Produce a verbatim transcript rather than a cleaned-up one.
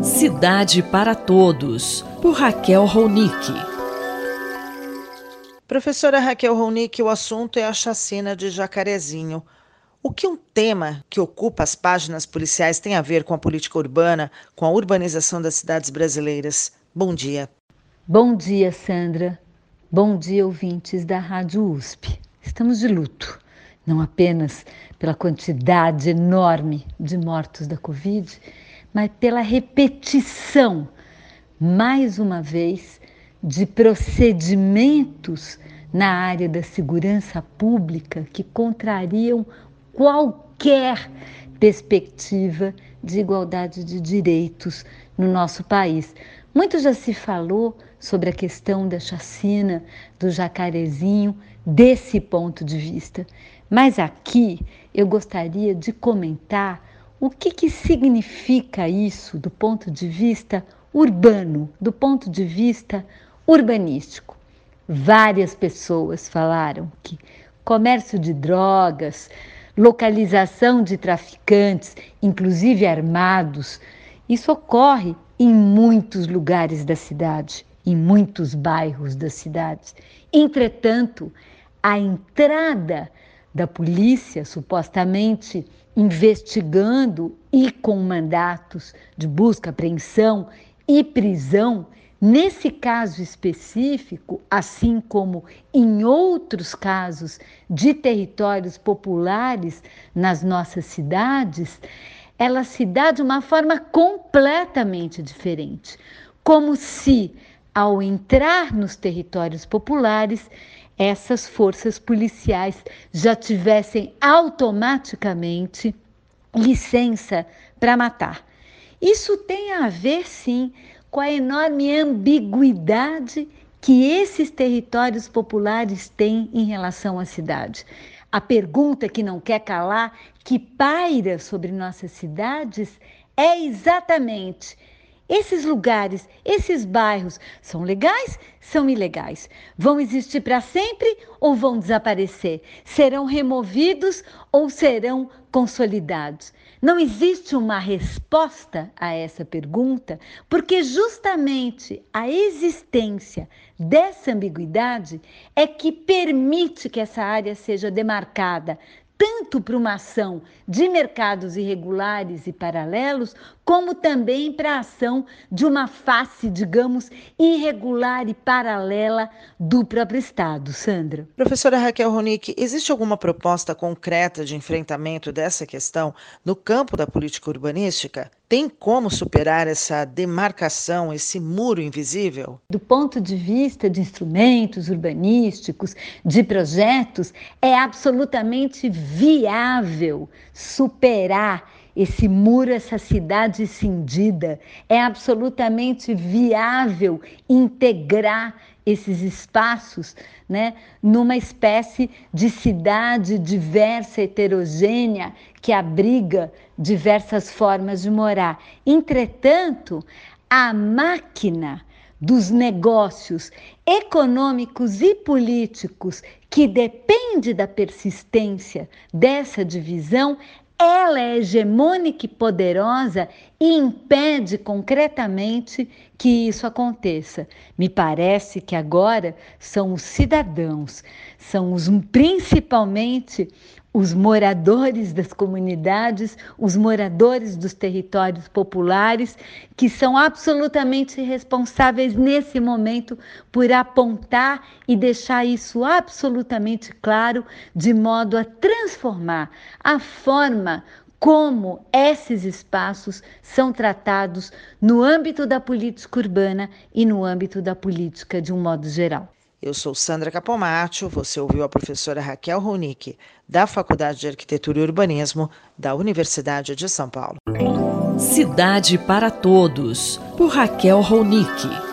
Cidade para Todos, por Raquel Ronick. Professora Raquel Ronick, o assunto é a chacina de Jacarezinho. O que um tema que ocupa as páginas policiais tem a ver com a política urbana, com a urbanização das cidades brasileiras? Bom dia. Bom dia, Sandra. Bom dia, ouvintes da Rádio U S P. Estamos de luto, não apenas pela quantidade enorme de mortos da Covid, mas pela repetição, mais uma vez, de procedimentos na área da segurança pública que contrariam qualquer perspectiva de igualdade de direitos no nosso país. Muito já se falou sobre a questão da chacina do Jacarezinho desse ponto de vista, mas aqui eu gostaria de comentar o que, que significa isso do ponto de vista urbano, do ponto de vista urbanístico. Várias pessoas falaram que comércio de drogas, localização de traficantes, inclusive armados, isso ocorre em muitos lugares da cidade, em muitos bairros da cidade. Entretanto, a entrada da polícia, supostamente investigando e com mandatos de busca, apreensão e prisão, nesse caso específico, assim como em outros casos de territórios populares nas nossas cidades, ela se dá de uma forma completamente diferente, como se, ao entrar nos territórios populares, essas forças policiais já tivessem automaticamente licença para matar. Isso tem a ver, sim, com a enorme ambiguidade que esses territórios populares têm em relação à cidade. A pergunta que não quer calar, que paira sobre nossas cidades, é exatamente: esses lugares, esses bairros, são legais, são ilegais? Vão existir para sempre ou vão desaparecer? Serão removidos ou serão consolidados? Não existe uma resposta a essa pergunta, porque justamente a existência dessa ambiguidade é que permite que essa área seja demarcada tanto para uma ação de mercados irregulares e paralelos, como também para a ação de uma face, digamos, irregular e paralela do próprio Estado. Sandra. Professora Raquel Ronick, existe alguma proposta concreta de enfrentamento dessa questão no campo da política urbanística? Tem como superar essa demarcação, esse muro invisível? Do ponto de vista de instrumentos urbanísticos, de projetos, é absolutamente viável superar esse muro, essa cidade cindida. É absolutamente viável integrar esses espaços, né, numa espécie de cidade diversa, heterogênea, que abriga diversas formas de morar. Entretanto, a máquina dos negócios econômicos e políticos que depende da persistência dessa divisão, ela é hegemônica e poderosa e impede concretamente que isso aconteça. Me parece que agora são os cidadãos, são os, principalmente os moradores das comunidades, os moradores dos territórios populares, que são absolutamente responsáveis nesse momento por apontar e deixar isso absolutamente claro, de modo a transformar a forma como esses espaços são tratados no âmbito da política urbana e no âmbito da política de um modo geral. Eu sou Sandra Capomatto, você ouviu a professora Raquel Ronick, da Faculdade de Arquitetura e Urbanismo da Universidade de São Paulo. Cidade para Todos, por Raquel Ronick.